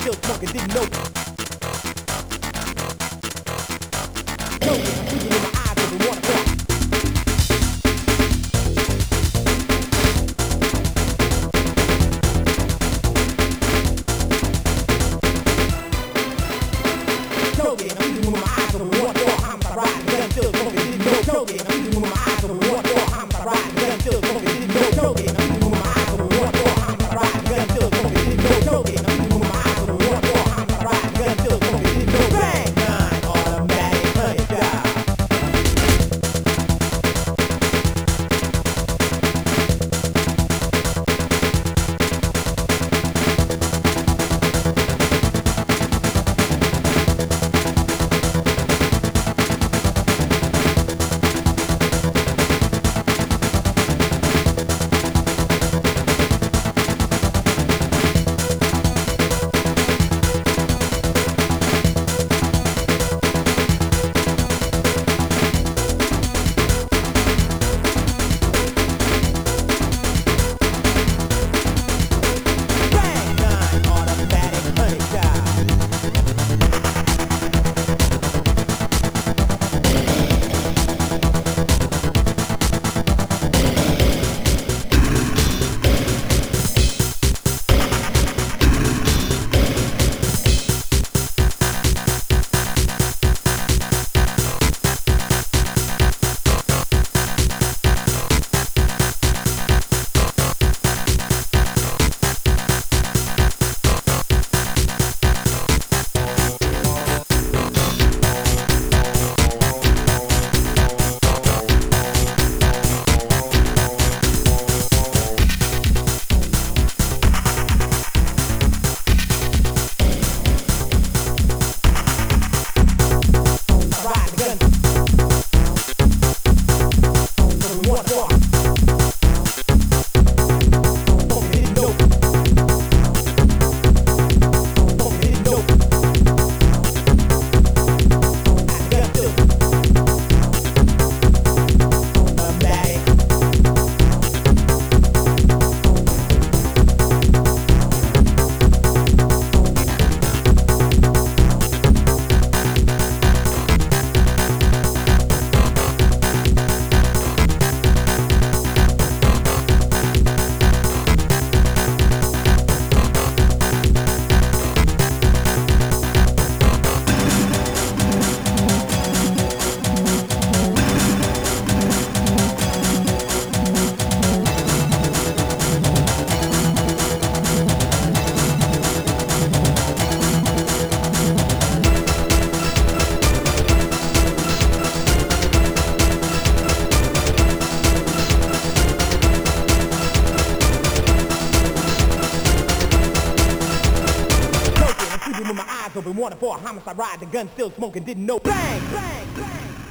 still smoking, didn't know. Choking, I'm sleeping with my eyes open, wanna walk. Choking, I'm sleeping with my eyes open, wanna walk. Homicide riding, gun still smoking, didn't know. Choking, I'm sleeping with my eyes open, wanna walk. Homicide riding, gun still smoking, didn't know. Choking, I'm sleeping with my eyes open, wanna walk. Homicide riding, gun still smoking, didn't know. Choking, I'm sleeping with my eyes open, wanna walk. Homicide riding, gun still smoking, didn't know. Bang, gun, automatic, honey job. With my eyes open, wanted for a homicide ride, the gun still smoking, didn't know. Bang, bang, bang.